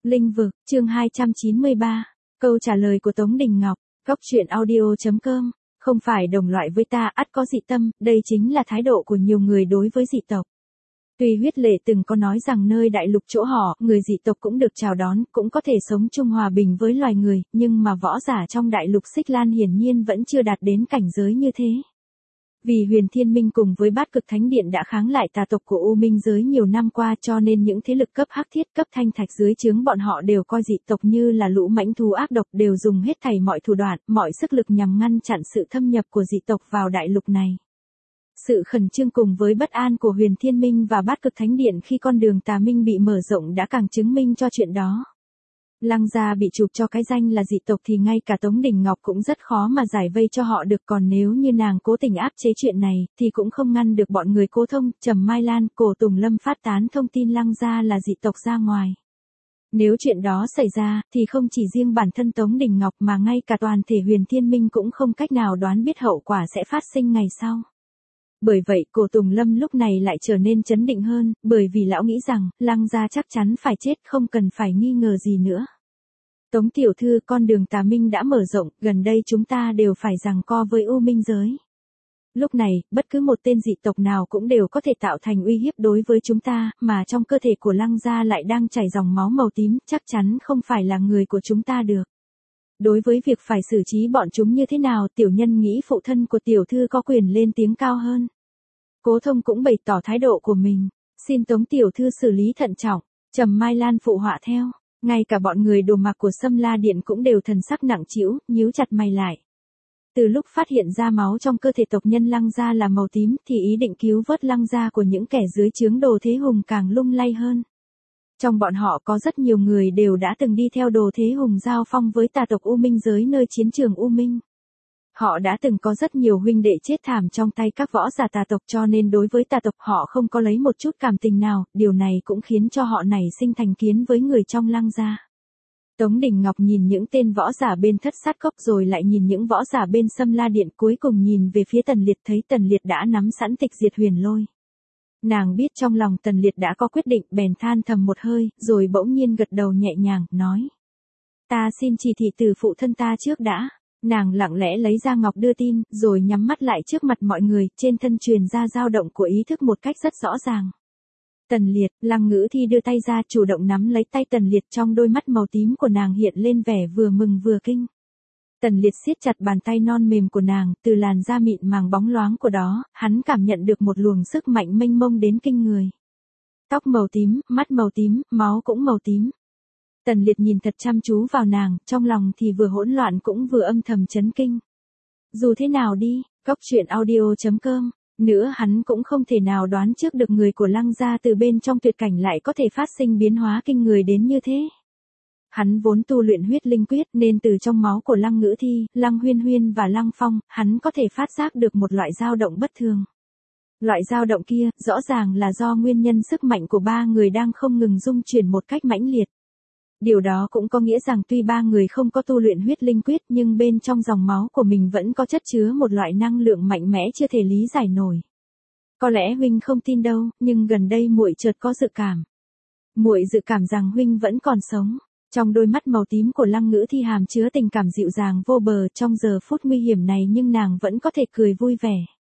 Linh vực, chương 293. Câu trả lời của Tống Đình Ngọc, Góc truyện audio.com. Không phải đồng loại với ta, ắt có dị tâm, đây chính là thái độ của nhiều người đối với dị tộc. Tuy huyết lệ từng có nói rằng nơi đại lục chỗ họ, người dị tộc cũng được chào đón, cũng có thể sống chung hòa bình với loài người, nhưng mà võ giả trong đại lục Xích Lan hiển nhiên vẫn chưa đạt đến cảnh giới như thế. Vì Huyền Thiên Minh cùng với Bát Cực Thánh Điện đã kháng lại tà tộc của U Minh giới nhiều năm qua, cho nên những thế lực cấp hắc thiết, cấp thanh thạch dưới trướng bọn họ đều coi dị tộc như là lũ mãnh thú ác độc, đều dùng hết thảy mọi thủ đoạn, mọi sức lực nhằm ngăn chặn sự thâm nhập của dị tộc vào đại lục này. Sự khẩn trương cùng với bất an của Huyền Thiên Minh và Bát Cực Thánh Điện khi con đường tà minh bị mở rộng đã càng chứng minh cho chuyện đó. Lăng gia bị chụp cho cái danh là dị tộc thì ngay cả Tống Đình Ngọc cũng rất khó mà giải vây cho họ được, còn nếu như nàng cố tình áp chế chuyện này thì cũng không ngăn được bọn người Cố Thông, Trầm Mai Lan, Cổ Tùng Lâm phát tán thông tin Lăng gia là dị tộc ra ngoài. Nếu chuyện đó xảy ra thì không chỉ riêng bản thân Tống Đình Ngọc mà ngay cả toàn thể Huyền Thiên Minh cũng không cách nào đoán biết hậu quả sẽ phát sinh ngày sau. Bởi vậy Cổ Tùng Lâm lúc này lại trở nên trấn định hơn, bởi vì lão nghĩ rằng, Lăng gia chắc chắn phải chết, không cần phải nghi ngờ gì nữa. Tống tiểu thư, con đường tà minh đã mở rộng, gần đây chúng ta đều phải giằng co với U Minh giới. Lúc này, bất cứ một tên dị tộc nào cũng đều có thể tạo thành uy hiếp đối với chúng ta, mà trong cơ thể của Lăng gia lại đang chảy dòng máu màu tím, chắc chắn không phải là người của chúng ta được. Đối với việc phải xử trí bọn chúng như thế nào, tiểu nhân nghĩ phụ thân của tiểu thư có quyền lên tiếng cao hơn. Cố Thông cũng bày tỏ thái độ của mình, xin Tống tiểu thư xử lý thận trọng. Trầm Mai Lan phụ họa theo, ngay cả bọn người đồ mặc của Sâm La Điện cũng đều thần sắc nặng trĩu, nhíu chặt mày lại. Từ lúc phát hiện ra máu trong cơ thể tộc nhân Lăng gia là màu tím thì ý định cứu vớt Lăng gia của những kẻ dưới trướng Đồ Thế Hùng càng lung lay hơn. Trong bọn họ có rất nhiều người đều đã từng đi theo Đồ Thế Hùng giao phong với tà tộc U Minh giới nơi chiến trường U Minh. Họ đã từng có rất nhiều huynh đệ chết thảm trong tay các võ giả tà tộc, cho nên đối với tà tộc họ không có lấy một chút cảm tình nào, điều này cũng khiến cho họ nảy sinh thành kiến với người trong Lăng gia. Tống Đình Ngọc nhìn những tên võ giả bên Thất Sát Cốc rồi lại nhìn những võ giả bên Sâm La Điện, cuối cùng nhìn về phía Tần Liệt, thấy Tần Liệt đã nắm sẵn tịch diệt huyền lôi. Nàng biết trong lòng Tần Liệt đã có quyết định, bèn than thầm một hơi, rồi bỗng nhiên gật đầu nhẹ nhàng, nói. Ta xin chỉ thị từ phụ thân ta trước đã. Nàng lặng lẽ lấy ra ngọc đưa tin, rồi nhắm mắt lại trước mặt mọi người, trên thân truyền ra dao động của ý thức một cách rất rõ ràng. Tần Liệt, Lăng Ngữ Thi đưa tay ra chủ động nắm lấy tay Tần Liệt, trong đôi mắt màu tím của nàng hiện lên vẻ vừa mừng vừa kinh. Tần Liệt siết chặt bàn tay non mềm của nàng, từ làn da mịn màng bóng loáng của đó, hắn cảm nhận được một luồng sức mạnh mênh mông đến kinh người. Tóc màu tím, mắt màu tím, máu cũng màu tím. Tần Liệt nhìn thật chăm chú vào nàng, trong lòng thì vừa hỗn loạn cũng vừa âm thầm chấn kinh. Dù thế nào đi, Góc truyện audio.com, nữa hắn cũng không thể nào đoán trước được người của Lăng gia từ bên trong tuyệt cảnh lại có thể phát sinh biến hóa kinh người đến như thế. Hắn vốn tu luyện huyết linh quyết nên từ trong máu của Lăng Ngữ Thi, Lăng Huyên Huyên và Lăng Phong, hắn có thể phát giác được một loại dao động bất thường. Loại dao động kia, rõ ràng là do nguyên nhân sức mạnh của ba người đang không ngừng dung chuyển một cách mãnh liệt. Điều đó cũng có nghĩa rằng tuy ba người không có tu luyện huyết linh quyết nhưng bên trong dòng máu của mình vẫn có chất chứa một loại năng lượng mạnh mẽ chưa thể lý giải nổi. Có lẽ huynh không tin đâu, nhưng gần đây muội chợt có dự cảm. Muội dự cảm rằng huynh vẫn còn sống. Trong đôi mắt màu tím của Lăng Ngữ Thi hàm chứa tình cảm dịu dàng vô bờ, trong giờ phút nguy hiểm này nhưng nàng vẫn có thể cười vui vẻ.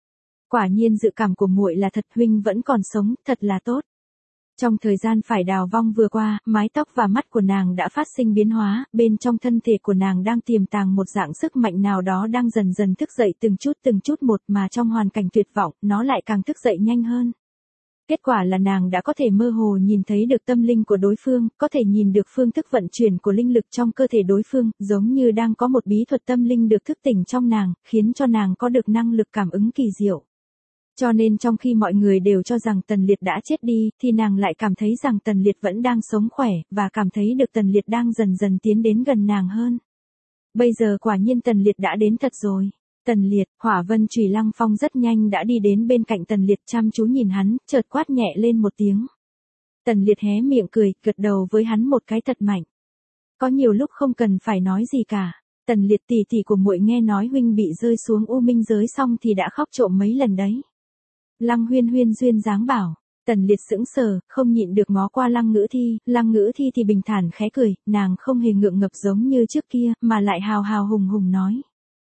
Quả nhiên dự cảm của muội là thật, huynh vẫn còn sống, thật là tốt. Trong thời gian phải đào vong vừa qua, mái tóc và mắt của nàng đã phát sinh biến hóa, bên trong thân thể của nàng đang tiềm tàng một dạng sức mạnh nào đó đang dần dần thức dậy từng chút một, mà trong hoàn cảnh tuyệt vọng, nó lại càng thức dậy nhanh hơn. Kết quả là nàng đã có thể mơ hồ nhìn thấy được tâm linh của đối phương, có thể nhìn được phương thức vận chuyển của linh lực trong cơ thể đối phương, giống như đang có một bí thuật tâm linh được thức tỉnh trong nàng, khiến cho nàng có được năng lực cảm ứng kỳ diệu. Cho nên trong khi mọi người đều cho rằng Tần Liệt đã chết đi, thì nàng lại cảm thấy rằng Tần Liệt vẫn đang sống khỏe, và cảm thấy được Tần Liệt đang dần dần tiến đến gần nàng hơn. Bây giờ quả nhiên Tần Liệt đã đến thật rồi. Tần Liệt, Hỏa Vân Chùy Lăng Phong rất nhanh đã đi đến bên cạnh Tần Liệt, chăm chú nhìn hắn, chợt quát nhẹ lên một tiếng. Tần Liệt hé miệng cười, gật đầu với hắn một cái thật mạnh. Có nhiều lúc không cần phải nói gì cả. Tần Liệt, tỷ tỷ của muội nghe nói huynh bị rơi xuống U Minh giới xong thì đã khóc trộm mấy lần đấy. Lăng Huyên Huyên duyên dáng bảo, Tần Liệt sững sờ, không nhịn được ngó qua Lăng Ngữ Thi thì bình thản khẽ cười, nàng không hề ngượng ngập giống như trước kia, mà lại hào hào hùng hùng nói.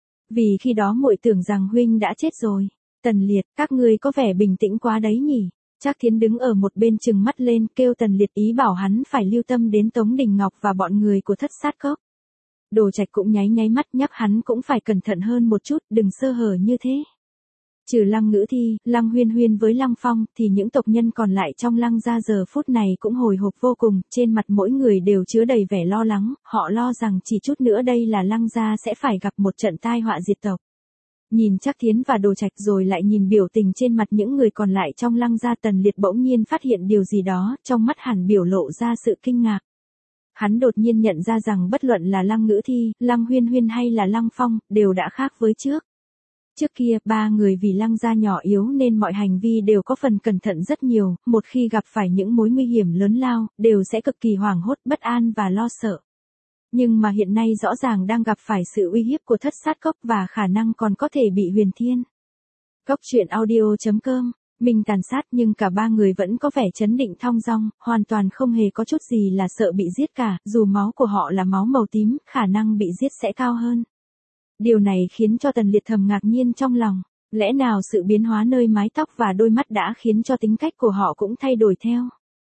Vì khi đó muội tưởng rằng huynh đã chết rồi. Tần Liệt, các ngươi có vẻ bình tĩnh quá đấy nhỉ. Trác Thiến đứng ở một bên trừng mắt lên kêu Tần Liệt ý bảo hắn phải lưu tâm đến Tống Đình Ngọc và bọn người của Thất Sát Cốc. Đồ Trạch cũng nháy mắt nhắc hắn cũng phải cẩn thận hơn một chút, đừng sơ hở như thế. Trừ Lăng Ngữ Thi, Lăng Huyên Huyên với Lăng Phong thì những tộc nhân còn lại trong Lăng gia giờ phút này cũng hồi hộp vô cùng, trên mặt mỗi người đều chứa đầy vẻ lo lắng, họ lo rằng chỉ chút nữa đây là Lăng gia sẽ phải gặp một trận tai họa diệt tộc. Nhìn Trác Thiến và Đồ Trạch rồi lại nhìn biểu tình trên mặt những người còn lại trong Lăng gia, Tần Liệt bỗng nhiên phát hiện điều gì đó, trong mắt hẳn biểu lộ ra sự kinh ngạc. Hắn đột nhiên nhận ra rằng bất luận là Lăng Ngữ Thi, Lăng Huyên Huyên hay là Lăng Phong, đều đã khác với trước. Trước kia, ba người vì Lăng gia nhỏ yếu nên mọi hành vi đều có phần cẩn thận rất nhiều, một khi gặp phải những mối nguy hiểm lớn lao, đều sẽ cực kỳ hoảng hốt, bất an và lo sợ. Nhưng mà hiện nay rõ ràng đang gặp phải sự uy hiếp của Thất Sát Cốc và khả năng còn có thể bị Huyền Thiên. Cốc truyện audio.com, mình tàn sát nhưng cả ba người vẫn có vẻ trấn định thong dong, hoàn toàn không hề có chút gì là sợ bị giết cả, dù máu của họ là máu màu tím, khả năng bị giết sẽ cao hơn. Điều này khiến cho Tần Liệt thầm ngạc nhiên trong lòng, lẽ nào sự biến hóa nơi mái tóc và đôi mắt đã khiến cho tính cách của họ cũng thay đổi theo.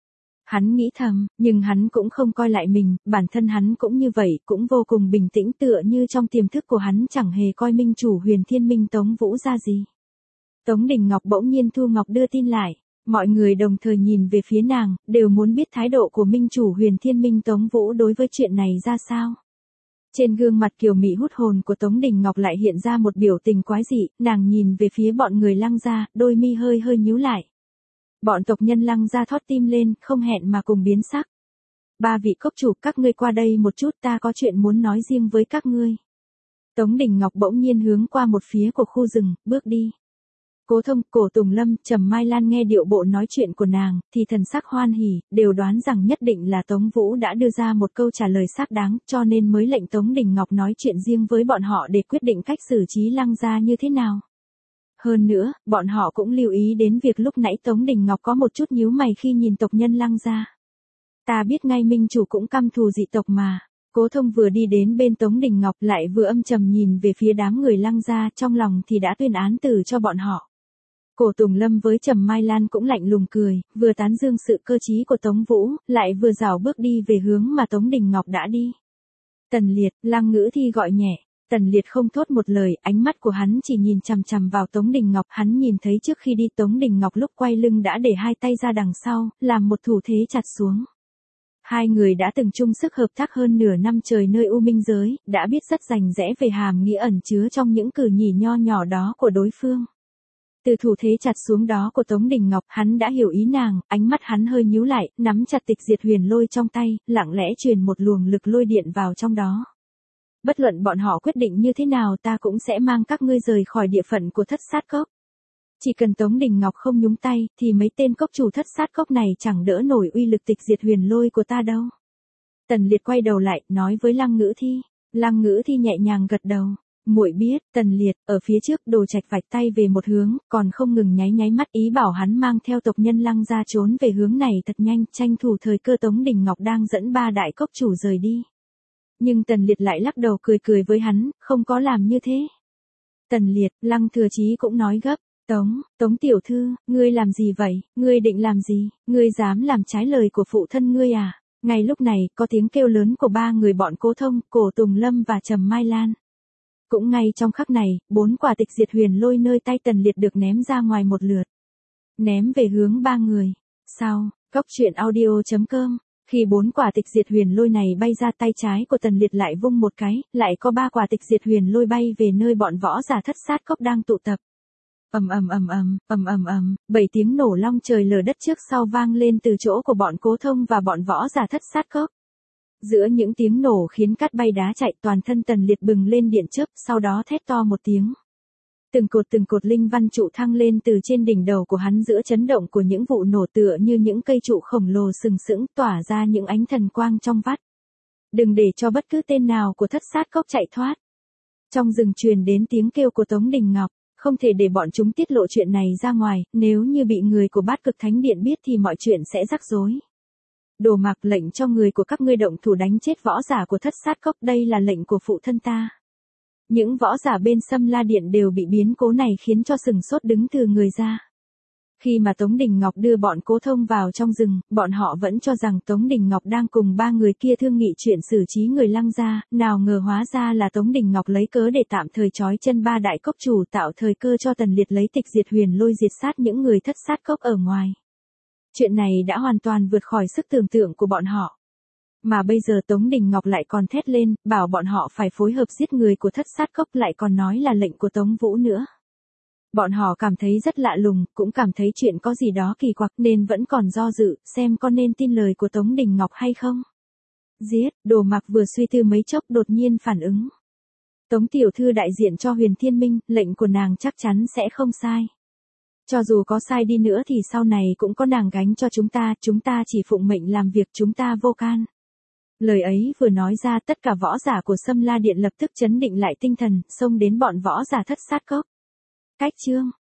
Hắn nghĩ thầm, nhưng hắn cũng không coi lại mình, bản thân hắn cũng như vậy, cũng vô cùng bình tĩnh tựa như trong tiềm thức của hắn chẳng hề coi minh chủ Huyền Thiên Minh Tống Vũ ra gì. Tống Đình Ngọc bỗng nhiên Thu Ngọc đưa tin lại, mọi người đồng thời nhìn về phía nàng, đều muốn biết thái độ của minh chủ Huyền Thiên Minh Tống Vũ đối với chuyện này ra sao. Trên gương mặt kiều mị hút hồn của Tống Đình Ngọc lại hiện ra một biểu tình quái dị, nàng nhìn về phía bọn người Lăng gia, đôi mi hơi nhíu lại. Bọn tộc nhân Lăng gia thót tim lên, không hẹn mà cùng biến sắc. Ba vị cốc chủ, các ngươi qua đây một chút, ta có chuyện muốn nói riêng với các ngươi. Tống Đình Ngọc bỗng nhiên hướng qua một phía của khu rừng, bước đi. Cố Thông, Cổ Tùng Lâm, Trầm Mai Lan nghe điệu bộ nói chuyện của nàng, thì thần sắc hoan hỉ, đều đoán rằng nhất định là Tống Vũ đã đưa ra một câu trả lời xác đáng, cho nên mới lệnh Tống Đình Ngọc nói chuyện riêng với bọn họ để quyết định cách xử trí Lăng gia như thế nào. Hơn nữa, bọn họ cũng lưu ý đến việc lúc nãy Tống Đình Ngọc có một chút nhíu mày khi nhìn tộc nhân Lăng gia. Ta biết ngay minh chủ cũng căm thù dị tộc mà. Cố Thông vừa đi đến bên Tống Đình Ngọc lại vừa âm trầm nhìn về phía đám người Lăng gia, trong lòng thì đã tuyên án tử cho bọn họ. Cổ Tùng Lâm với Trầm Mai Lan cũng lạnh lùng cười, vừa tán dương sự cơ trí của Tống Vũ, lại vừa rảo bước đi về hướng mà Tống Đình Ngọc đã đi. Tần Liệt, Lăng Ngữ Thi gọi nhẹ. Tần Liệt không thốt một lời, ánh mắt của hắn chỉ nhìn chằm chằm vào Tống Đình Ngọc, hắn nhìn thấy trước khi đi Tống Đình Ngọc lúc quay lưng đã để hai tay ra đằng sau, làm một thủ thế chặt xuống. Hai người đã từng chung sức hợp tác hơn nửa năm trời nơi U Minh giới, đã biết rất rành rẽ về hàm nghĩa ẩn chứa trong những cử nhỉ nho nhỏ đó của đối phương. Từ thủ thế chặt xuống đó của Tống Đình Ngọc, hắn đã hiểu ý nàng, ánh mắt hắn hơi nhíu lại, nắm chặt tịch diệt huyền lôi trong tay, lặng lẽ truyền một luồng lực lôi điện vào trong đó. Bất luận bọn họ quyết định như thế nào, ta cũng sẽ mang các ngươi rời khỏi địa phận của Thất Sát Cốc. Chỉ cần Tống Đình Ngọc không nhúng tay, thì mấy tên cốc chủ Thất Sát Cốc này chẳng đỡ nổi uy lực tịch diệt huyền lôi của ta đâu. Tần Liệt quay đầu lại, nói với Lăng Ngữ Thi. Lăng Ngữ Thi nhẹ nhàng gật đầu. Muội biết. Tần Liệt, ở phía trước Đồ Trạch vạch tay về một hướng, còn không ngừng nháy mắt ý bảo hắn mang theo tộc nhân Lăng gia trốn về hướng này thật nhanh, tranh thủ thời cơ Tống Đình Ngọc đang dẫn ba đại cốc chủ rời đi. Nhưng Tần Liệt lại lắc đầu cười với hắn, không có làm như thế. Tần Liệt, Lăng Thừa Chí cũng nói gấp, Tống tiểu thư, ngươi làm gì vậy, ngươi định làm gì, ngươi dám làm trái lời của phụ thân ngươi à? Ngay lúc này, có tiếng kêu lớn của ba người bọn Cố Thông, Cổ Tùng Lâm và Trầm Mai Lan. Cũng ngay trong khắc này, 4 quả tịch diệt huyền lôi nơi tay Tần Liệt được ném ra ngoài một lượt. Ném về hướng ba người. Sau, Cốc truyện audio.com. Khi 4 quả tịch diệt huyền lôi này bay ra, tay trái của Tần Liệt lại vung một cái, lại có 3 quả tịch diệt huyền lôi bay về nơi bọn võ giả Thất Sát Cốc đang tụ tập. Ầm, 7 tiếng nổ long trời lở đất trước sau vang lên từ chỗ của bọn Cố Thông và bọn võ giả Thất Sát Cốc. Giữa những tiếng nổ khiến cát bay đá chạy, toàn thân Tần Liệt bừng lên điện chớp, sau đó thét to một tiếng. Từng cột linh văn trụ thăng lên từ trên đỉnh đầu của hắn, giữa chấn động của những vụ nổ tựa như những cây trụ khổng lồ sừng sững tỏa ra những ánh thần quang trong vắt. Đừng để cho bất cứ tên nào của Thất Sát Cốc chạy thoát. Trong rừng truyền đến tiếng kêu của Tống Đình Ngọc. không thể để bọn chúng tiết lộ chuyện này ra ngoài, nếu như bị người của Bát Cực Thánh Điện biết thì mọi chuyện sẽ rắc rối. Đồ Mạc, lệnh cho người của các ngươi động thủ đánh chết võ giả của Thất Sát Cốc, đây là lệnh của phụ thân ta. Những võ giả bên Sâm La Điện đều bị biến cố này khiến cho sừng sốt đứng từ người ra. Khi mà Tống Đình Ngọc đưa bọn Cố Thông vào trong rừng, bọn họ vẫn cho rằng Tống Đình Ngọc đang cùng ba người kia thương nghị chuyện xử trí người Lăng gia, nào ngờ hóa ra là Tống Đình Ngọc lấy cớ để tạm thời trói chân ba đại cốc chủ, tạo thời cơ cho Tần Liệt lấy tịch diệt huyền lôi diệt sát những người Thất Sát Cốc ở ngoài. Chuyện này đã hoàn toàn vượt khỏi sức tưởng tượng của bọn họ. Mà bây giờ Tống Đình Ngọc lại còn thét lên, bảo bọn họ phải phối hợp giết người của Thất Sát Cốc, lại còn nói là lệnh của Tống Vũ nữa. Bọn họ cảm thấy rất lạ lùng, cũng cảm thấy chuyện có gì đó kỳ quặc nên vẫn còn do dự, xem có nên tin lời của Tống Đình Ngọc hay không. Giết, Đồ Mạc vừa suy tư mấy chốc đột nhiên phản ứng. Tống tiểu thư đại diện cho Huyền Thiên Minh, lệnh của nàng chắc chắn sẽ không sai. Cho dù có sai đi nữa thì sau này cũng có nàng gánh cho chúng ta chỉ phụng mệnh làm việc, chúng ta vô can. Lời ấy vừa nói ra, tất cả võ giả của Sâm La Điện lập tức chấn định lại tinh thần, xông đến bọn võ giả Thất Sát Cốc. Cách chương